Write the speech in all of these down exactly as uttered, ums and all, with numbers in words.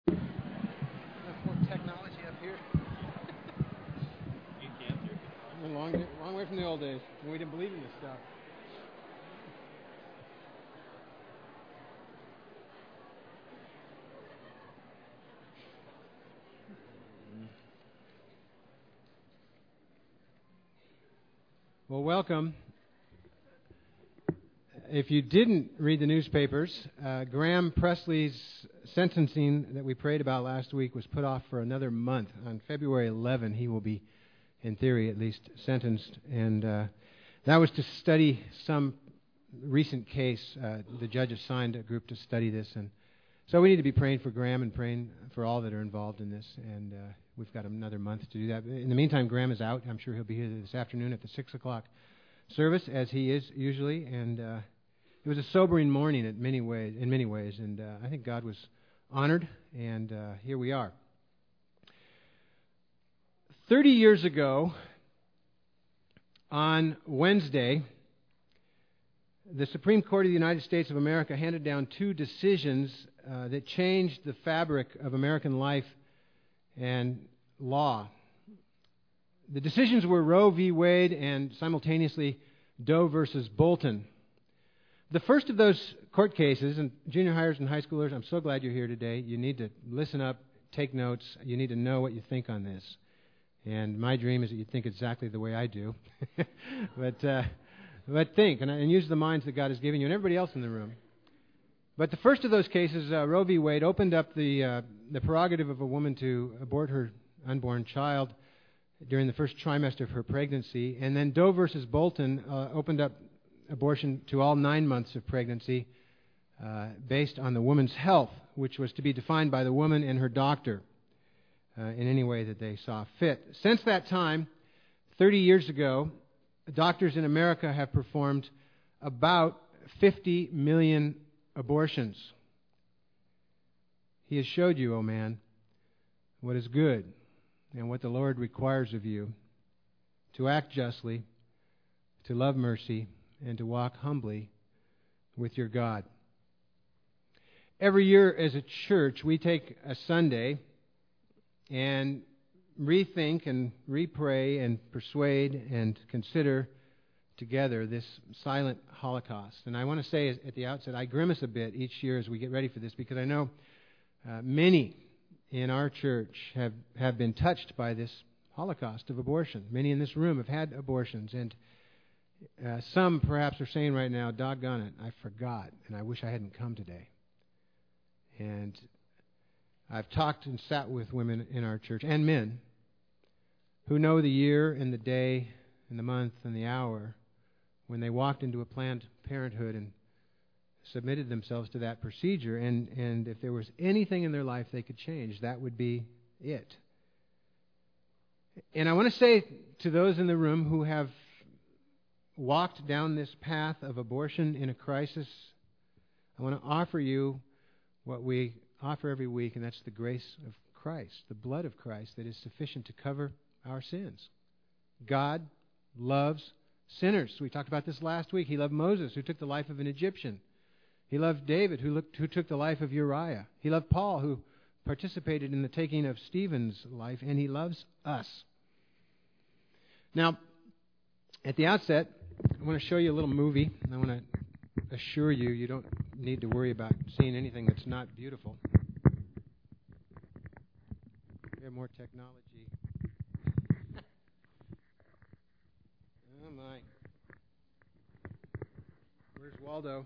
More technology up here. We're a long, long way from the old days when we didn't believe in this stuff. Well, welcome. If you didn't read the newspapers, uh, Graham Presley's sentencing that we prayed about last week was put off for another month. On February eleventh, he will be, in theory at least, sentenced. And uh, that was to study some recent case. Uh, the judge assigned a group to study this. And so we need to be praying for Graham and praying for all that are involved in this. And uh, we've got another month to do that. In the meantime, Graham is out. I'm sure he'll be here this afternoon at the six o'clock service, as he is usually. And uh, it was a sobering morning in many ways, in many ways, and uh, I think God was honored, and uh, here we are. Thirty years ago, on Wednesday, the Supreme Court of the United States of America handed down two decisions uh, that changed the fabric of American life and law. The decisions were Roe v. Wade and simultaneously Doe versus Bolton. The first of those court cases, and junior hires and high schoolers, I'm so glad you're here today. You need to listen up, take notes. You need to know what you think on this. And my dream is that you think exactly the way I do. but uh, but think, and, and use the minds that God has given you and everybody else in the room. But the first of those cases, uh, Roe v. Wade, opened up the uh, the prerogative of a woman to abort her unborn child during the first trimester of her pregnancy. And then Doe versus Bolton uh, opened up abortion to all nine months of pregnancy uh, based on the woman's health, which was to be defined by the woman and her doctor uh, in any way that they saw fit. Since that time, thirty years ago, doctors in America have performed about fifty million abortions. He has showed you, O man, what is good and what the Lord requires of you: to act justly, to love mercy, and to walk humbly with your God. Every year as a church, we take a Sunday and rethink and repray and persuade and consider together this silent Holocaust. And I want to say at the outset, I grimace a bit each year as we get ready for this, because I know uh, many in our church have, have been touched by this Holocaust of abortion. Many in this room have had abortions, and Uh, some perhaps are saying right now, doggone it, I forgot, and I wish I hadn't come today. And I've talked and sat with women in our church, and men, who know the year and the day and the month and the hour when they walked into a Planned Parenthood and submitted themselves to that procedure, and, and if there was anything in their life they could change, that would be it. And I want to say to those in the room who have walked down this path of abortion in a crisis, I want to offer you what we offer every week, and that's the grace of Christ, the blood of Christ that is sufficient to cover our sins. God loves sinners. We talked about this last week. He loved Moses, who took the life of an Egyptian. He loved David, who, looked, who took the life of Uriah. He loved Paul, who participated in the taking of Stephen's life, and he loves us. Now, at the outset, I want to show you a little movie. I want to assure you, you don't need to worry about seeing anything that's not beautiful. We have more technology. Oh, my. Where's Waldo?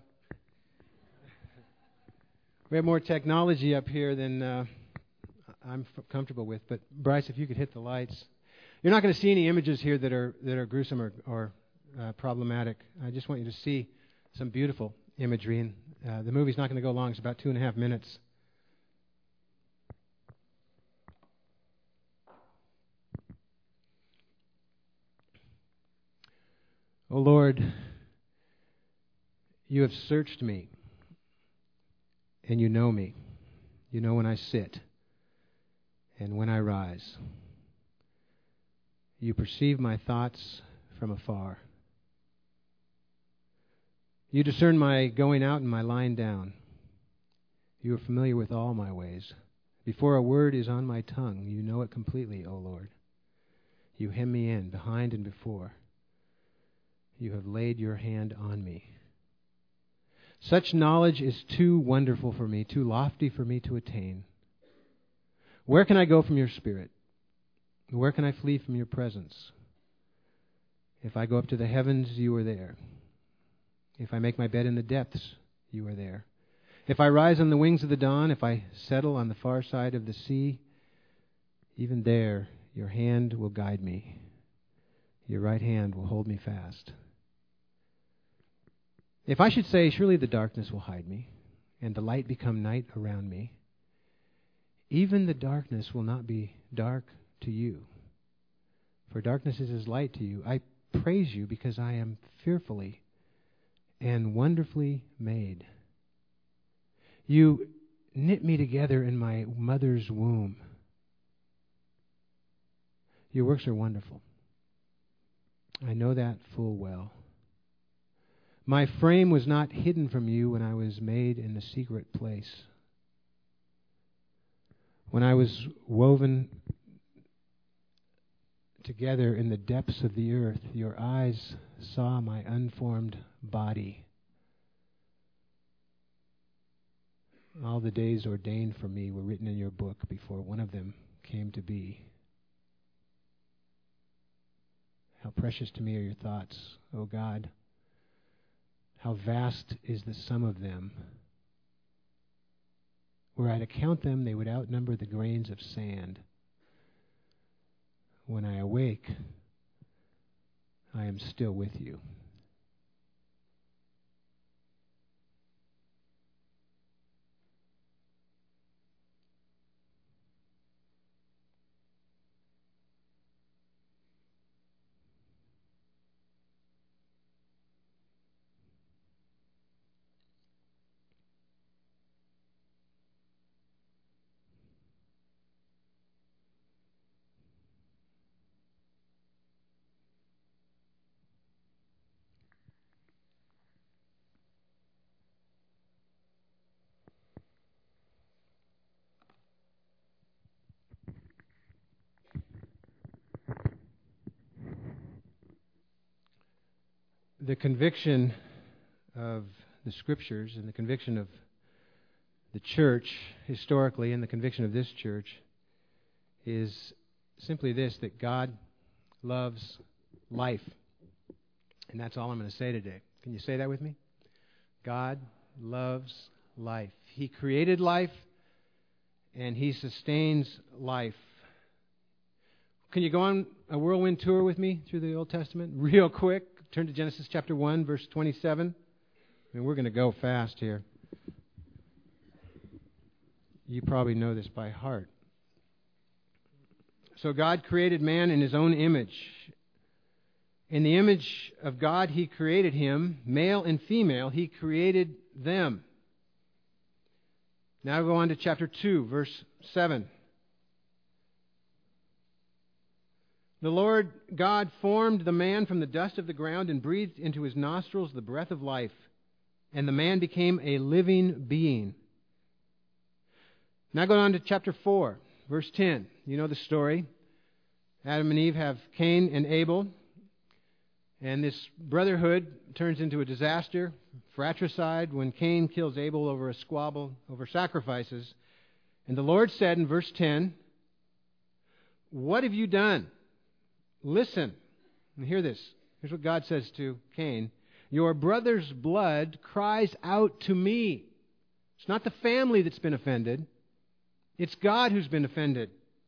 We have more technology up here than uh, I'm f- comfortable with. But, Bryce, if you could hit the lights. You're not going to see any images here that are that are gruesome or, or uh, problematic. I just want you to see some beautiful imagery. And uh, the movie's not going to go long. It's about two and a half minutes. O Lord, you have searched me, and you know me. You know when I sit and when I rise. You perceive my thoughts from afar. You discern my going out and my lying down. You are familiar with all my ways, Before a word is on my tongue, you know it completely, O Lord. You hem me in, behind and before. You have laid your hand on me. Such knowledge is too wonderful for me, too lofty for me to attain. Where can I go from your Spirit? Where can I flee from your presence? If I go up to the heavens, you are there. If I make my bed in the depths, you are there. If I rise on the wings of the dawn, if I settle on the far side of the sea, even there your hand will guide me. Your right hand will hold me fast. If I should say, surely the darkness will hide me, and the light become night around me, even the darkness will not be dark to you. For darkness is as light to you. I praise you because I am fearfully and wonderfully made. You knit me together in my mother's womb. Your works are wonderful. I know that full well. My frame was not hidden from you when I was made in the secret place. When I was woven together in the depths of the earth, your eyes saw my unformed body. All the days ordained for me were written in your book before one of them came to be. How precious to me are your thoughts, O God. How vast is the sum of them. Were I to count them, they would outnumber the grains of sand. When I awake, I am still with you. The conviction of the Scriptures and the conviction of the church historically and the conviction of this church is simply this, that God loves life. And that's all I'm going to say today. Can you say that with me? God loves life. He created life and He sustains life. Can you go on a whirlwind tour with me through the Old Testament real quick? Turn to Genesis chapter one, verse twenty-seven. I mean, we're going to go fast here. You probably know this by heart. So God created man in His own image. In the image of God, He created him, male and female, He created them. Now go on to chapter two, verse seven. The Lord God formed the man from the dust of the ground and breathed into his nostrils the breath of life, and the man became a living being. Now go on to chapter four, verse ten. You know the story. Adam and Eve have Cain and Abel, and this brotherhood turns into a disaster, fratricide, when Cain kills Abel over a squabble over sacrifices. And the Lord said in verse ten, "What have you done? Listen," and hear this. Here's what God says to Cain. "Your brother's blood cries out to me." It's not the family that's been offended. It's God who's been offended.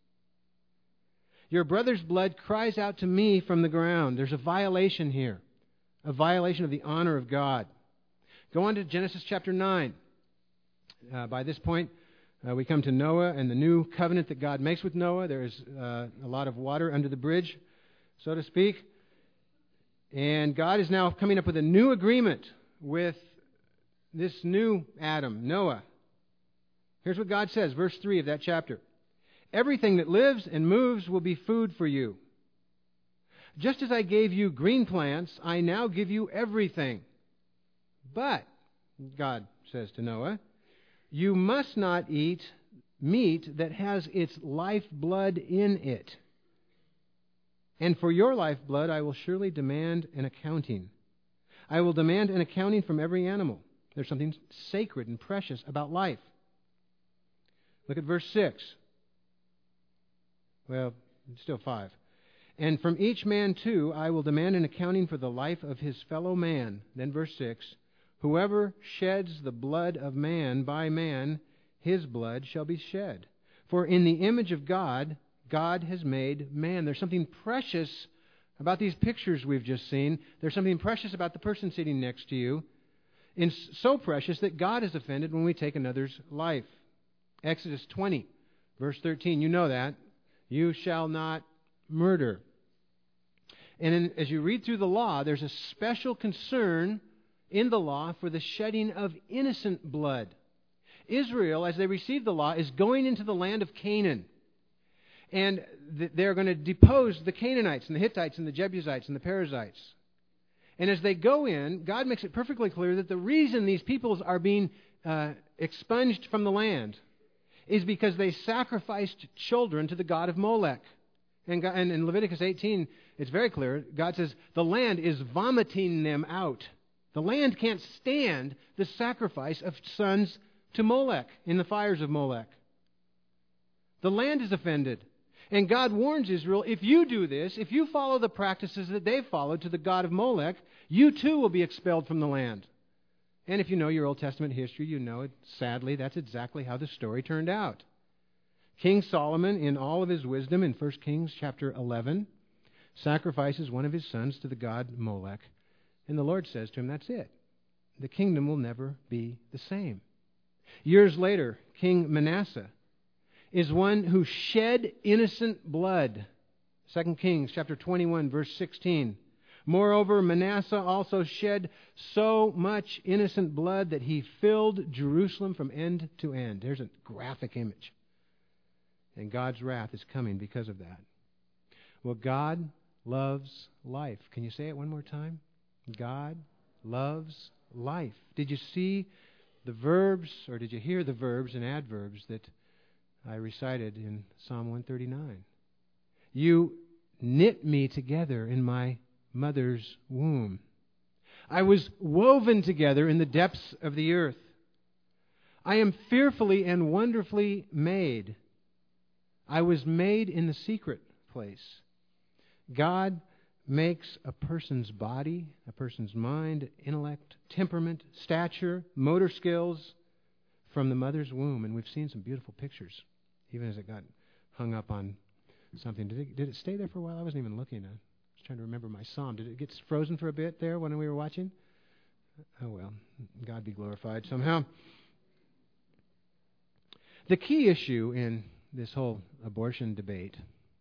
"Your brother's blood cries out to me from the ground." There's a violation here. A violation of the honor of God. Go on to Genesis chapter nine. Uh, by this point, uh, we come to Noah and the new covenant that God makes with Noah. There is uh, a lot of water under the bridge, so to speak. And God is now coming up with a new agreement with this new Adam, Noah. Here's what God says, verse three of that chapter. "Everything that lives and moves will be food for you. Just as I gave you green plants, I now give you everything. But," God says to Noah, "you must not eat meat that has its lifeblood in it. And for your lifeblood I will surely demand an accounting. I will demand an accounting from every animal. There's something sacred and precious about life. Look at verse six. Well, still five. And from each man, too, I will demand an accounting for the life of his fellow man. Then verse six. Whoever sheds the blood of man by man, his blood shall be shed. For in the image of God, God has made man. There's something precious about these pictures we've just seen. There's something precious about the person sitting next to you. And so precious that God is offended when we take another's life. Exodus twenty, verse thirteen. You know that. You shall not murder. And in, as you read through the law, there's a special concern in the law for the shedding of innocent blood. Israel, as they receive the law, is going into the land of Canaan. And th- they're going to depose the Canaanites and the Hittites and the Jebusites and the Perizzites. And as they go in, God makes it perfectly clear that the reason these peoples are being uh, expunged from the land is because they sacrificed children to the god of Molech. And, God, and in Leviticus eighteen, it's very clear. God says the land is vomiting them out. The land can't stand the sacrifice of sons to Molech in the fires of Molech. The land is offended. And God warns Israel, if you do this, if you follow the practices that they've followed to the god of Molech, you too will be expelled from the land. And if you know your Old Testament history, you know it, sadly, that's exactly how the story turned out. King Solomon, in all of his wisdom, in First Kings chapter eleven, sacrifices one of his sons to the god Molech. And the Lord says to him, that's it. The kingdom will never be the same. Years later, King Manasseh is one who shed innocent blood. Second Kings chapter twenty-one, verse sixteen. Moreover, Manasseh also shed so much innocent blood that he filled Jerusalem from end to end. There's a graphic image. And God's wrath is coming because of that. Well, God loves life. Can you say it one more time? God loves life. Did you see the verbs, or did you hear the verbs and adverbs that I recited in Psalm one thirty-nine? You knit me together in my mother's womb. I was woven together in the depths of the earth. I am fearfully and wonderfully made. I was made in the secret place. God makes a person's body, a person's mind, intellect, temperament, stature, motor skills from the mother's womb. And we've seen some beautiful pictures, even as it got hung up on something. Did it, did it stay there for a while? I wasn't even looking. I was trying to remember my psalm. Did it get frozen for a bit there when we were watching? Oh, well, God be glorified somehow. The key issue in this whole abortion debate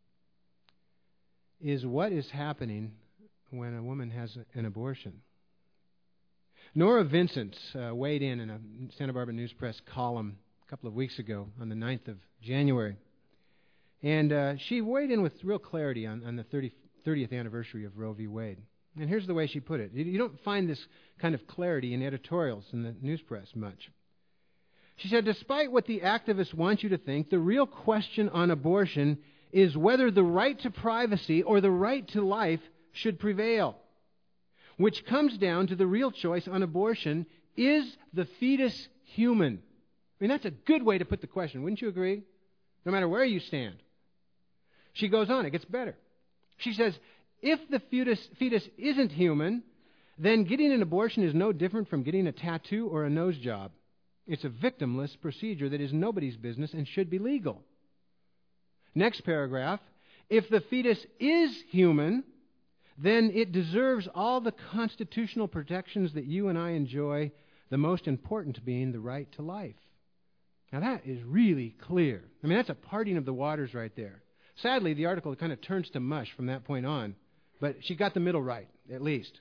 is what is happening when a woman has an abortion. Nora Vincent uh, weighed in in a Santa Barbara News Press column a couple of weeks ago on the ninth of January. And uh, she weighed in with real clarity on, on the thirtieth anniversary of Roe v. Wade. And here's the way she put it. You don't find this kind of clarity in editorials in the news press much. She said, despite what the activists want you to think, the real question on abortion is whether the right to privacy or the right to life should prevail, which comes down to the real choice on abortion: is the fetus human? I mean, that's a good way to put the question, wouldn't you agree? No matter where you stand. She goes on, it gets better. She says, if the fetus, fetus isn't human, then getting an abortion is no different from getting a tattoo or a nose job. It's a victimless procedure that is nobody's business and should be legal. Next paragraph, if the fetus is human, then it deserves all the constitutional protections that you and I enjoy, the most important being the right to life. Now that is really clear. I mean, that's a parting of the waters right there. Sadly, the article kind of turns to mush from that point on, but she got the middle right, at least.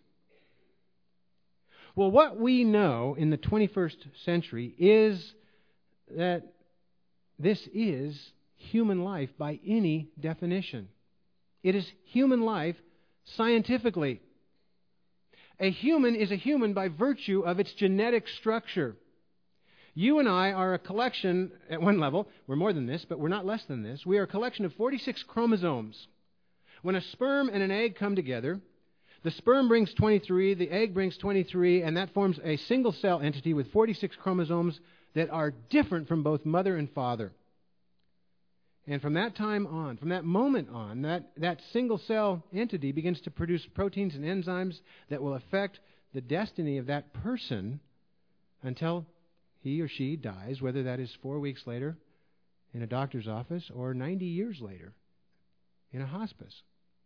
Well, what we know in the twenty-first century is that this is human life by any definition. It is human life scientifically. A human is a human by virtue of its genetic structure. You and I are a collection, at one level, we're more than this, but we're not less than this. We are a collection of forty-six chromosomes. When a sperm and an egg come together, the sperm brings twenty-three, the egg brings twenty-three, and that forms a single-cell entity with forty-six chromosomes that are different from both mother and father. And from that time on, from that moment on, that, that single-cell entity begins to produce proteins and enzymes that will affect the destiny of that person until he or she dies, whether that is four weeks later in a doctor's office or ninety years later in a hospice.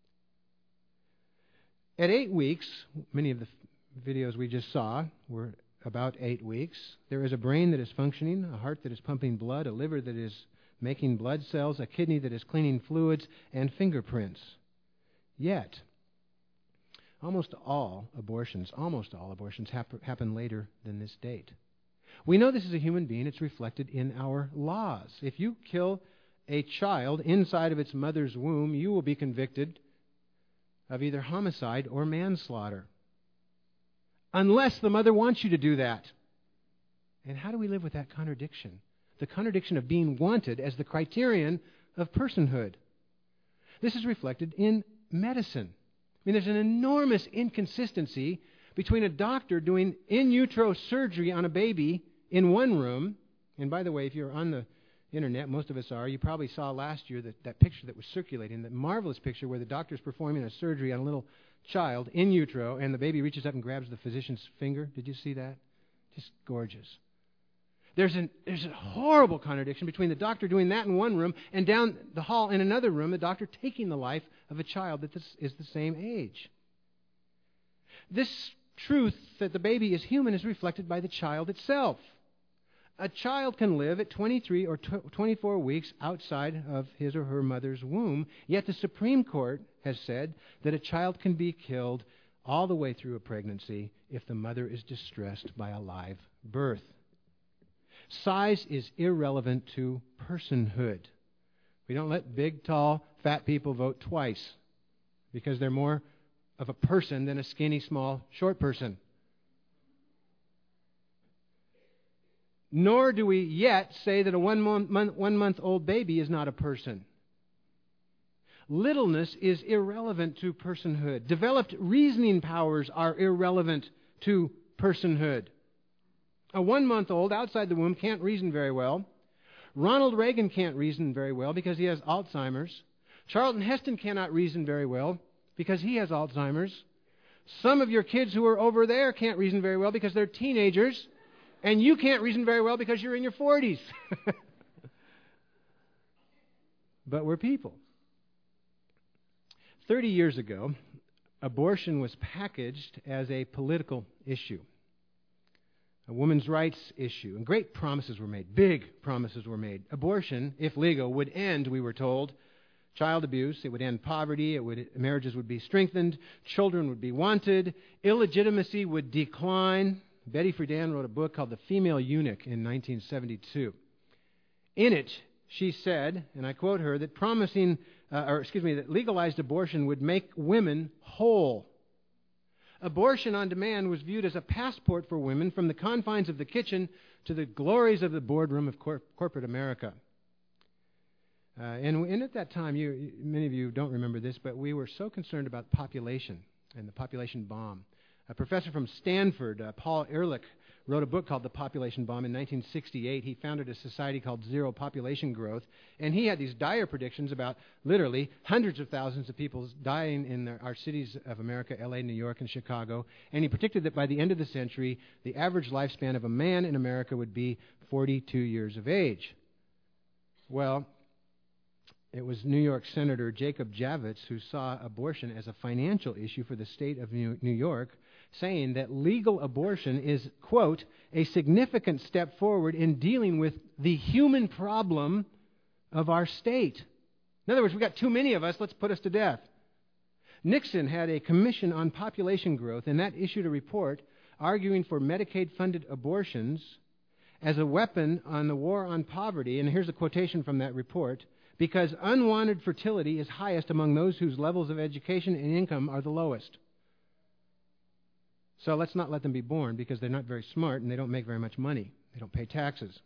At eight weeks, many of the videos we just saw were about eight weeks, there is a brain that is functioning, a heart that is pumping blood, a liver that is making blood cells, a kidney that is cleaning fluids, and fingerprints. Yet, almost all abortions, almost all abortions hap- happen later than this date. We know this is a human being. It's reflected in our laws. If you kill a child inside of its mother's womb, you will be convicted of either homicide or manslaughter, unless the mother wants you to do that. And how do we live with that contradiction? The contradiction of being wanted as the criterion of personhood. This is reflected in medicine. I mean, there's an enormous inconsistency between a doctor doing in utero surgery on a baby in one room, and by the way, if you're on the internet, most of us are, you probably saw last year that, that picture that was circulating, that marvelous picture where the doctor's performing a surgery on a little child in utero, and the baby reaches up and grabs the physician's finger. Did you see that? Just gorgeous. There's, an, there's a horrible contradiction between the doctor doing that in one room and down the hall in another room, the doctor taking the life of a child that is the same age. This truth that the baby is human is reflected by the child itself. A child can live at twenty-three or twenty-four weeks outside of his or her mother's womb, yet the Supreme Court has said that a child can be killed all the way through a pregnancy if the mother is distressed by a live birth. Size is irrelevant to personhood. We don't let big, tall, fat people vote twice because they're more of a person than a skinny, small, short person. Nor do we yet say that a one-month, one-month-old baby is not a person. Littleness is irrelevant to personhood. Developed reasoning powers are irrelevant to personhood. A one-month-old outside the womb can't reason very well. Ronald Reagan can't reason very well because he has Alzheimer's. Charlton Heston cannot reason very well because he has Alzheimer's. Some of your kids who are over there can't reason very well because they're teenagers. And you can't reason very well because you're in your forties. But we're people. Thirty years ago, abortion was packaged as a political issue, a women's rights issue, and great promises were made, big promises were made. Abortion, if legal, would end, we were told, child abuse. It would end poverty. It would, marriages would be strengthened. Children would be wanted. Illegitimacy would decline. Betty Friedan wrote a book called The Female Eunuch in nineteen seventy-two. In it, she said, and I quote her, that promising, uh, or excuse me, that legalized abortion would make women whole. Abortion on demand was viewed as a passport for women from the confines of the kitchen to the glories of the boardroom of cor- corporate America. Uh, and, and at that time, you, many of you don't remember this, but we were so concerned about population and the population bomb. A professor from Stanford, uh, Paul Ehrlich, wrote a book called The Population Bomb in nineteen sixty-eight. He founded a society called Zero Population Growth, and he had these dire predictions about literally hundreds of thousands of people dying in their, our cities of America, L A, New York, and Chicago. And he predicted that by the end of the century, the average lifespan of a man in America would be forty-two years of age. Well, it was New York Senator Jacob Javits who saw abortion as a financial issue for the state of New York, saying that legal abortion is, quote, a significant step forward in dealing with the human problem of our state. In other words, we've got too many of us, let's put us to death. Nixon had a commission on population growth, and that issued a report arguing for Medicaid-funded abortions as a weapon on the war on poverty. And here's a quotation from that report. Because unwanted fertility is highest among those whose levels of education and income are the lowest. So let's not let them be born because they're not very smart and they don't make very much money. They don't pay taxes.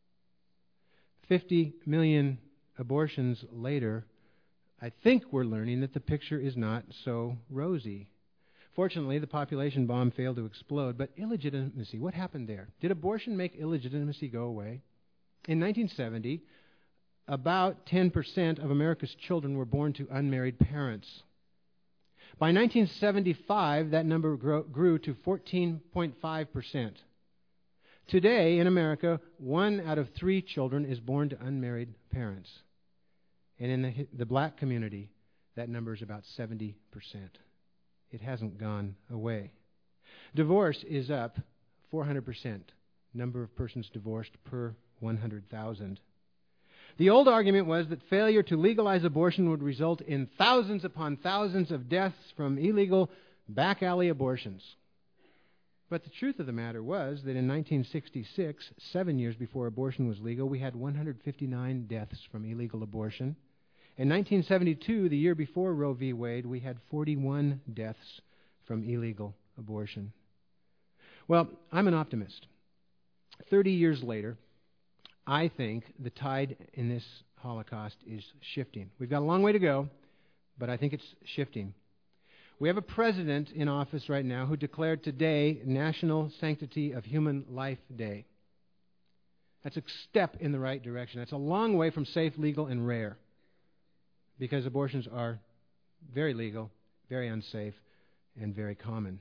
fifty million abortions later, I think we're learning that the picture is not so rosy. Fortunately, the population bomb failed to explode, but illegitimacy, what happened there? Did abortion make illegitimacy go away? In nineteen seventy, about ten percent of America's children were born to unmarried parents. By nineteen seventy-five, that number grew, grew to fourteen point five percent. Today, in America, one out of three children is born to unmarried parents. And in the, the black community, that number is about seventy percent. It hasn't gone away. Divorce is up four hundred percent, number of persons divorced per one hundred thousand. The old argument was that failure to legalize abortion would result in thousands upon thousands of deaths from illegal back alley abortions. But the truth of the matter was that in nineteen sixty-six, seven years before abortion was legal, we had one hundred fifty-nine deaths from illegal abortion. In nineteen seventy-two, the year before Roe v. Wade, we had forty-one deaths from illegal abortion. Well, I'm an optimist. Thirty years later, I think the tide in this Holocaust is shifting. We've got a long way to go, but I think it's shifting. We have a president in office right now who declared today National Sanctity of Human Life Day. That's a step in the right direction. That's a long way from safe, legal, and rare, because abortions are very legal, very unsafe, and very common.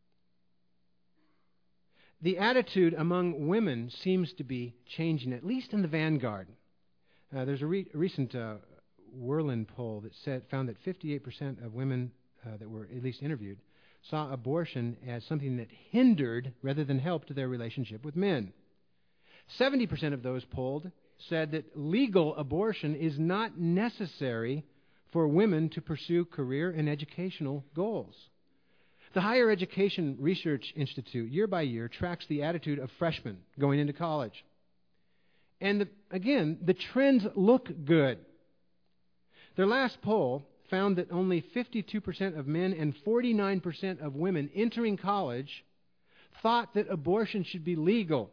The attitude among women seems to be changing, at least in the vanguard. Uh, there's a, re- a recent uh, Whirlwind poll that said, found that fifty-eight percent of women uh, that were at least interviewed saw abortion as something that hindered rather than helped their relationship with men. seventy percent of those polled said that legal abortion is not necessary for women to pursue career and educational goals. The Higher Education Research Institute, year by year, tracks the attitude of freshmen going into college. And the, again, the trends look good. Their last poll found that only fifty-two percent of men and forty-nine percent of women entering college thought that abortion should be legal.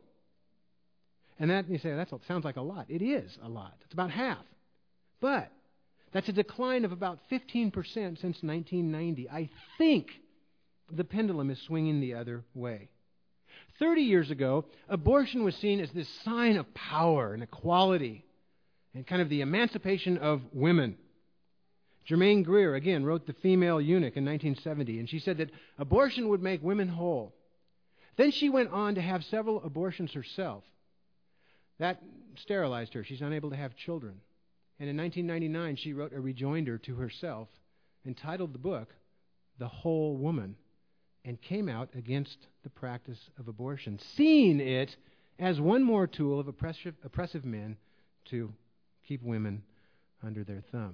And that, you say, that sounds like a lot. It is a lot. It's about half. But that's a decline of about fifteen percent since nineteen ninety. I think the pendulum is swinging the other way. Thirty years ago, abortion was seen as this sign of power and equality and kind of the emancipation of women. Germaine Greer, again, wrote The Female Eunuch in nineteen seventy, and she said that abortion would make women whole. Then she went on to have several abortions herself. That sterilized her. She's unable to have children. And in nineteen ninety-nine, she wrote a rejoinder to herself, entitled the book, The Whole Woman, and came out against the practice of abortion, seeing it as one more tool of oppressive, oppressive men to keep women under their thumb.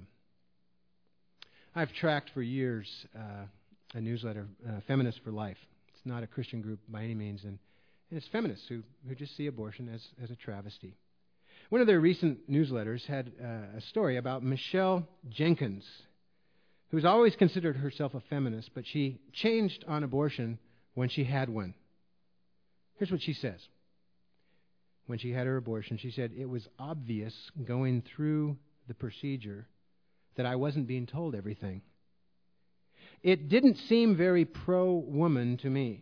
I've tracked for years uh, a newsletter, uh, Feminists for Life. It's not a Christian group by any means, and, and it's feminists who, who just see abortion as, as a travesty. One of their recent newsletters had uh, a story about Michelle Jenkins, who's always considered herself a feminist, but she changed on abortion when she had one. Here's what she says. When she had her abortion, she said, "It was obvious going through the procedure that I wasn't being told everything. It didn't seem very pro-woman to me.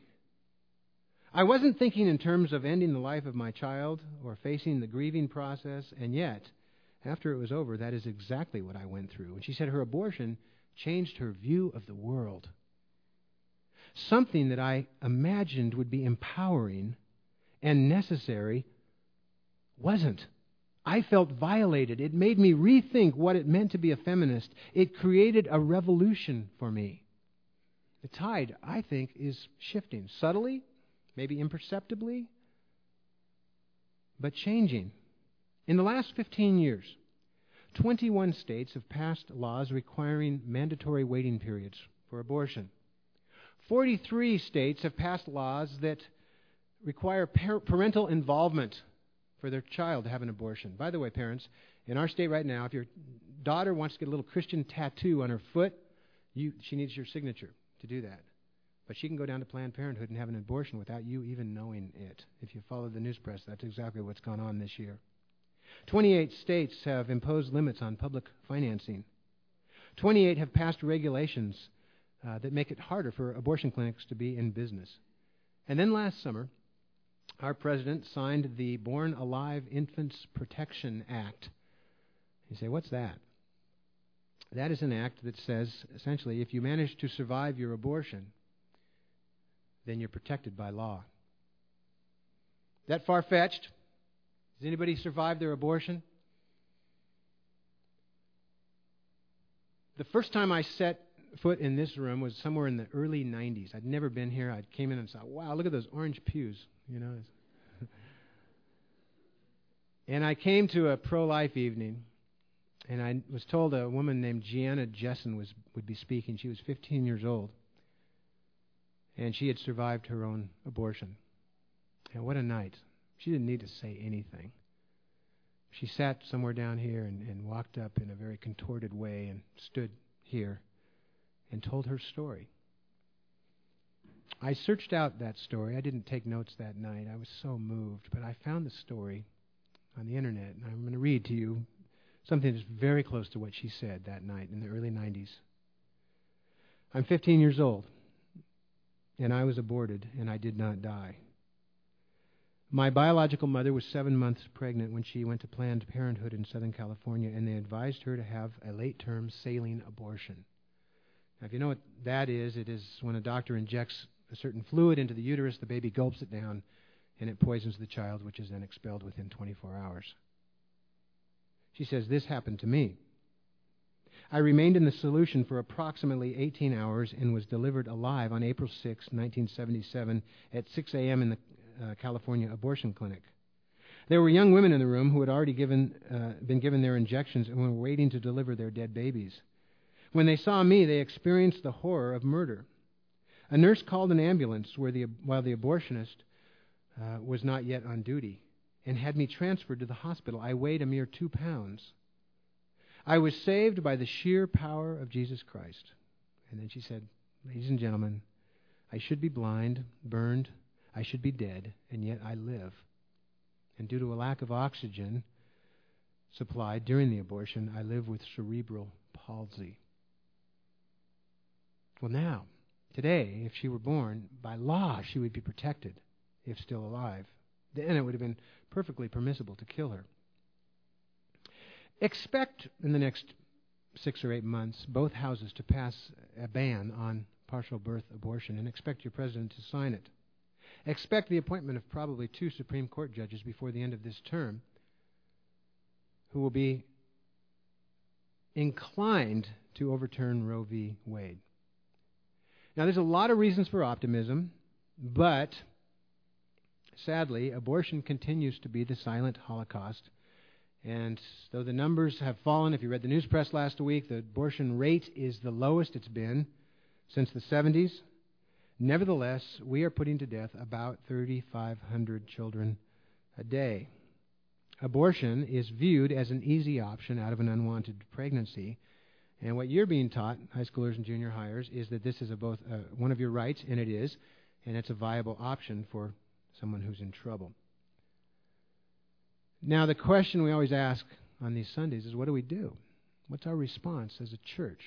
I wasn't thinking in terms of ending the life of my child or facing the grieving process, and yet, after it was over, that is exactly what I went through." And she said her abortion changed her view of the world. Something that I imagined would be empowering and necessary wasn't. I felt violated. It made me rethink what it meant to be a feminist. It created a revolution for me. The tide, I think, is shifting. Subtly, maybe imperceptibly, but changing. In the last fifteen years, twenty-one states have passed laws requiring mandatory waiting periods for abortion. forty-three states have passed laws that require par- parental involvement for their child to have an abortion. By the way, parents, in our state right now, if your daughter wants to get a little Christian tattoo on her foot, you, she needs your signature to do that. But she can go down to Planned Parenthood and have an abortion without you even knowing it. If you follow the news press, that's exactly what's gone on this year. twenty-eight states have imposed limits on public financing. twenty-eight have passed regulations uh, that make it harder for abortion clinics to be in business. And then last summer, our president signed the Born Alive Infants Protection Act. You say, what's that? That is an act that says, essentially, if you manage to survive your abortion, then you're protected by law. That far-fetched? Has anybody survived their abortion? The first time I set foot in this room was somewhere in the early nineties. I'd never been here. I came in and saw, wow, look at those orange pews. You know. And I came to a pro-life evening, and I was told a woman named Gianna Jessen was would be speaking. She was fifteen years old, and she had survived her own abortion. And what a night. She didn't need to say anything. She sat somewhere down here and, and walked up in a very contorted way and stood here and told her story. I searched out that story. I didn't take notes that night. I was so moved. But I found the story on the internet, and I'm going to read to you something that's very close to what she said that night in the early nineties. I'm fifteen years old, and I was aborted, and I did not die. My biological mother was seven months pregnant when she went to Planned Parenthood in Southern California, and they advised her to have a late-term saline abortion. Now, if you know what that is, it is when a doctor injects a certain fluid into the uterus, the baby gulps it down, and it poisons the child, which is then expelled within twenty-four hours. She says, this happened to me. I remained in the solution for approximately eighteen hours and was delivered alive on April sixth, nineteen seventy-seven at six a.m. in the uh, California abortion clinic. There were young women in the room who had already given, uh, been given their injections and were waiting to deliver their dead babies. When they saw me, they experienced the horror of murder. A nurse called an ambulance where the, while the abortionist uh, was not yet on duty and had me transferred to the hospital. I weighed a mere two pounds. I was saved by the sheer power of Jesus Christ. And then she said, ladies and gentlemen, I should be blind, burned, I should be dead, and yet I live. And due to a lack of oxygen supplied during the abortion, I live with cerebral palsy. Well, now, today, if she were born, by law, she would be protected, if still alive. Then it would have been perfectly permissible to kill her. Expect in the next six or eight months both houses to pass a ban on partial birth abortion, and expect your president to sign it. Expect the appointment of probably two Supreme Court judges before the end of this term who will be inclined to overturn Roe v. Wade. Now, there's a lot of reasons for optimism, but sadly, abortion continues to be the silent Holocaust. And though the numbers have fallen, if you read the news press last week, the abortion rate is the lowest it's been since the seventies. Nevertheless, we are putting to death about thirty-five hundred children a day. Abortion is viewed as an easy option out of an unwanted pregnancy. And what you're being taught, high schoolers and junior hires, is that this is a both uh, one of your rights, and it is, and it's a viable option for someone who's in trouble. Now, the question we always ask on these Sundays is, what do we do? What's our response as a church?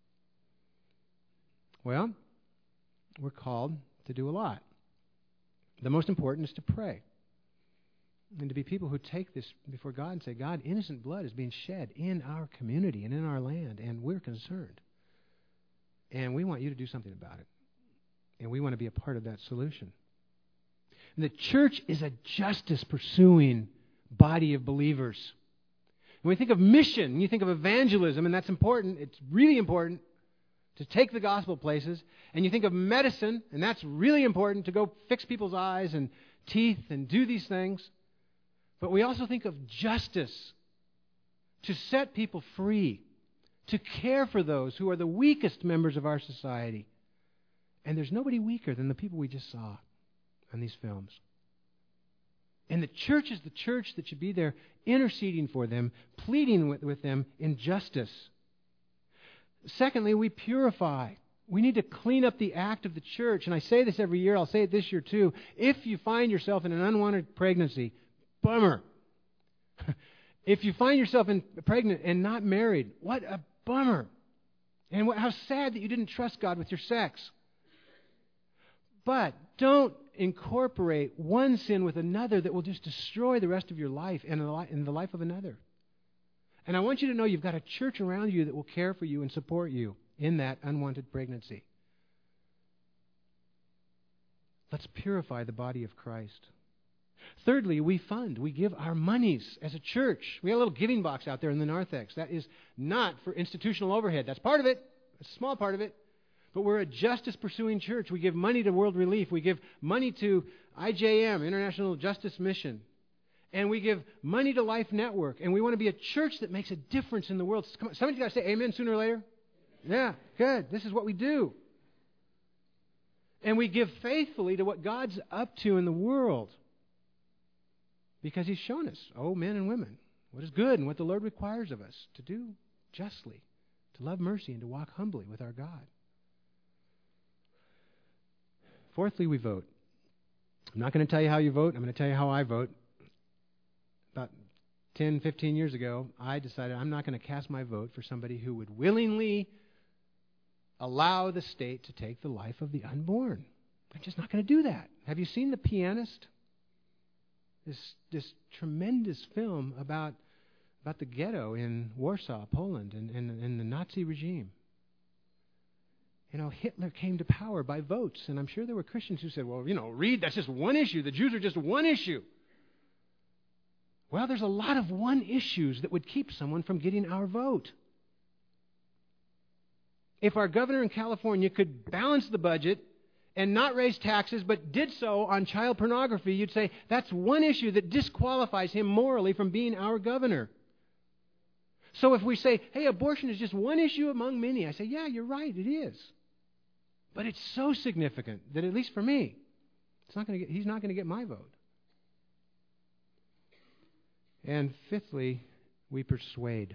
Well, we're called to do a lot. The most important is to pray. And to be people who take this before God and say, God, innocent blood is being shed in our community and in our land, and we're concerned. And we want you to do something about it. And we want to be a part of that solution. And the church is a justice-pursuing body of believers. When we think of mission, you think of evangelism, and that's important. It's really important to take the gospel places. And you think of medicine, and that's really important, to go fix people's eyes and teeth and do these things. But we also think of justice, to set people free, to care for those who are the weakest members of our society. And there's nobody weaker than the people we just saw on these films. And the church is the church that should be there interceding for them, pleading with, with them in justice. Secondly, we purify. We need to clean up the act of the church. And I say this every year. I'll say it this year too. If you find yourself in an unwanted pregnancy, bummer. If you find yourself in, pregnant and not married, what a bummer. And what, how sad that you didn't trust God with your sex. But don't incorporate one sin with another that will just destroy the rest of your life and the, li- and the life of another. And I want you to know you've got a church around you that will care for you and support you in that unwanted pregnancy. Let's purify the body of Christ. Thirdly, we fund. We give our monies as a church. We have a little giving box out there in the narthex. That is not for institutional overhead. That's part of it. It's a small part of it. But we're a justice-pursuing church. We give money to World Relief. We give money to I J M, International Justice Mission. And we give money to Life Network. And we want to be a church that makes a difference in the world. Somebody's got to say amen sooner or later. Yeah, good. This is what we do. And we give faithfully to what God's up to in the world. Because He's shown us, oh, men and women, what is good and what the Lord requires of us to do justly, to love mercy and to walk humbly with our God. Fourthly, we vote. I'm not going to tell you how you vote. I'm going to tell you how I vote. About ten, fifteen years ago, I decided I'm not going to cast my vote for somebody who would willingly allow the state to take the life of the unborn. I'm just not going to do that. Have you seen The Pianist? This this tremendous film about about the ghetto in Warsaw, Poland, and, and, and the Nazi regime. You know, Hitler came to power by votes, and I'm sure there were Christians who said, well, you know, Reed, that's just one issue. The Jews are just one issue. Well, there's a lot of one issues that would keep someone from getting our vote. If our governor in California could balance the budget and not raise taxes, but did so on child pornography, you'd say that's one issue that disqualifies him morally from being our governor. So if we say, hey, abortion is just one issue among many, I say, yeah, you're right, it is. But it's so significant that at least for me, it's not going to get, he's not going to get my vote. And fifthly, we persuade.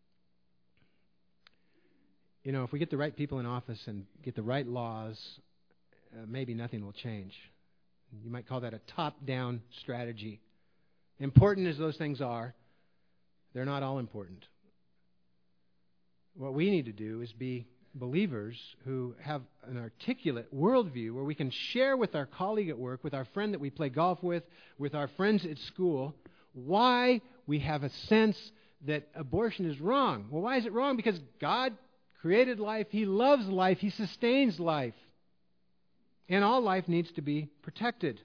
You know, if we get the right people in office and get the right laws, uh, maybe nothing will change. You might call that a top-down strategy. Important as those things are, they're not all important. What we need to do is be believers who have an articulate worldview where we can share with our colleague at work, with our friend that we play golf with, with our friends at school, why we have a sense that abortion is wrong. Well, why is it wrong? Because God created life. He loves life. He sustains life. And all life needs to be protected.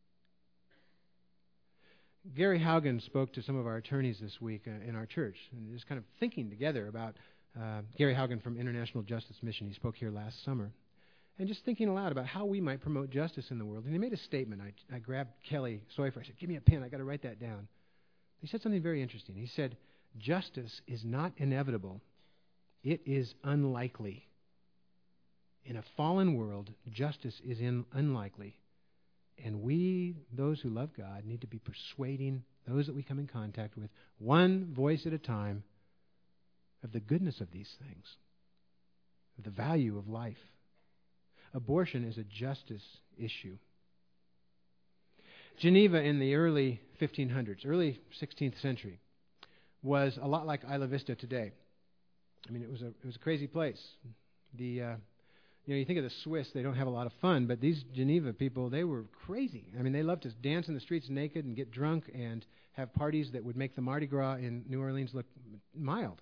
Gary Haugen spoke to some of our attorneys this week uh, in our church, and just kind of thinking together about uh, Gary Haugen from International Justice Mission. He spoke here last summer. And just thinking aloud about how we might promote justice in the world. And he made a statement. I, I grabbed Kelly Soifer. I said, give me a pen. I've got to write that down. He said something very interesting. He said, justice is not inevitable. It is unlikely. In a fallen world, justice is in unlikely. And we, those who love God, need to be persuading those that we come in contact with, one voice at a time, of the goodness of these things, of the value of life. Abortion is a justice issue. Geneva in the early fifteen hundreds, early sixteenth century, was a lot like Isla Vista today. I mean, it was a it was a crazy place. The uh, you know, you think of the Swiss, they don't have a lot of fun, but these Geneva people, they were crazy. I mean, they loved to dance in the streets naked and get drunk and have parties that would make the Mardi Gras in New Orleans look mild.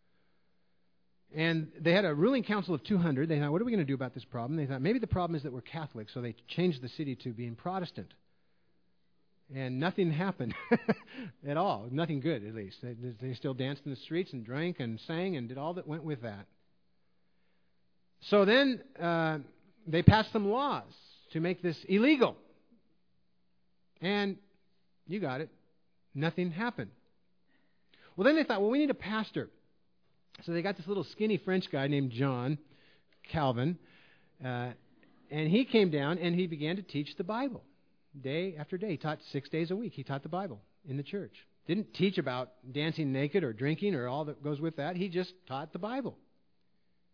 And they had a ruling council of two hundred. They thought, what are we going to do about this problem? They thought, maybe the problem is that we're Catholic, so they changed the city to being Protestant. And nothing happened at all. Nothing good, at least. They, they still danced in the streets and drank and sang and did all that went with that. So then uh, they passed some laws to make this illegal. And you got it. Nothing happened. Well, then they thought, well, we need a pastor. So they got this little skinny French guy named John Calvin, uh, and he came down and he began to teach the Bible day after day. He taught six days a week. He taught the Bible in the church. Didn't teach about dancing naked or drinking or all that goes with that. He just taught the Bible.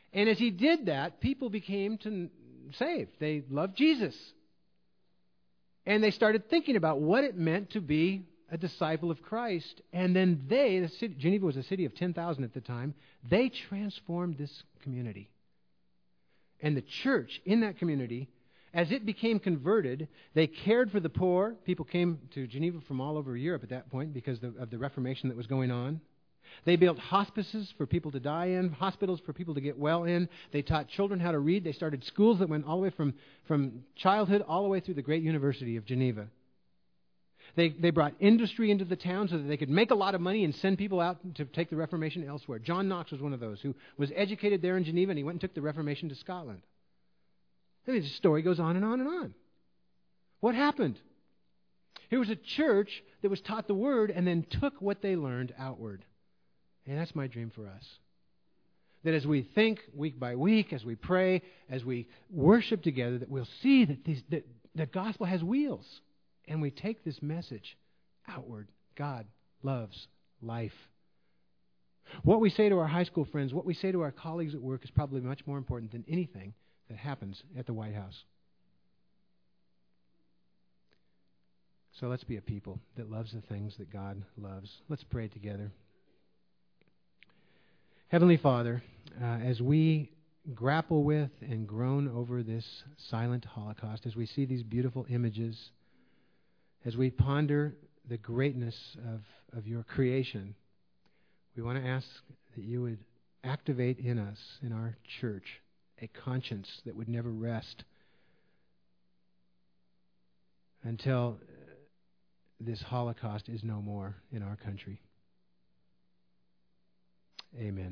And as he did that, people became to saved. They loved Jesus. And they started thinking about what it meant to be a disciple of Christ. And then they, the city, Geneva was a city of ten thousand at the time, they transformed this community. And the church in that community, as it became converted, they cared for the poor. People came to Geneva from all over Europe at that point because of the Reformation that was going on. They built hospices for people to die in, hospitals for people to get well in. They taught children how to read. They started schools that went all the way from, from childhood all the way through the great University of Geneva. They, they brought industry into the town so that they could make a lot of money and send people out to take the Reformation elsewhere. John Knox was one of those who was educated there in Geneva, and he went and took the Reformation to Scotland. I mean, the story goes on and on and on. What happened? Here was a church that was taught the Word and then took what they learned outward. And that's my dream for us. That as we think week by week, as we pray, as we worship together, that we'll see that, these, that the gospel has wheels. And we take this message outward. God loves life. What we say to our high school friends, what we say to our colleagues at work is probably much more important than anything that happens at the White House. So let's be a people that loves the things that God loves. Let's pray together. Heavenly Father, uh, as we grapple with and groan over this silent Holocaust, as we see these beautiful images, as we ponder the greatness of, of your creation, we want to ask that you would activate in us, in our church, a conscience that would never rest until this Holocaust is no more in our country. Amen.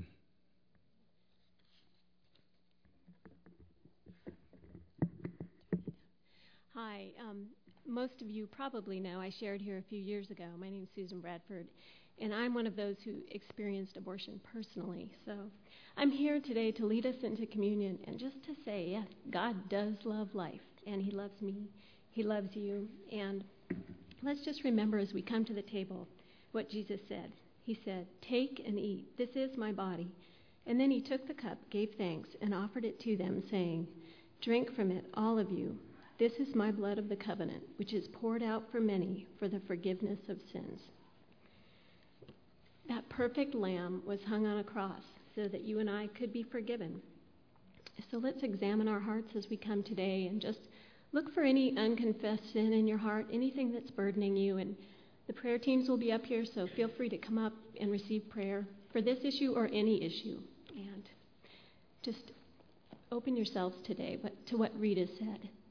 Hi. Um, most of you probably know I shared here a few years ago. My name is Susan Bradford, and I'm one of those who experienced abortion personally. So I'm here today to lead us into communion and just to say, yes, God does love life, and He loves me. He loves you. And let's just remember as we come to the table what Jesus said. He said, "Take and eat. This is my body." And then He took the cup, gave thanks, and offered it to them, saying, "Drink from it, all of you. This is my blood of the covenant, which is poured out for many for the forgiveness of sins." That perfect lamb was hung on a cross so that you and I could be forgiven. So let's examine our hearts as we come today and just look for any unconfessed sin in your heart, anything that's burdening you. And the prayer teams will be up here, so feel free to come up and receive prayer for this issue or any issue. And just open yourselves today to what Rita said.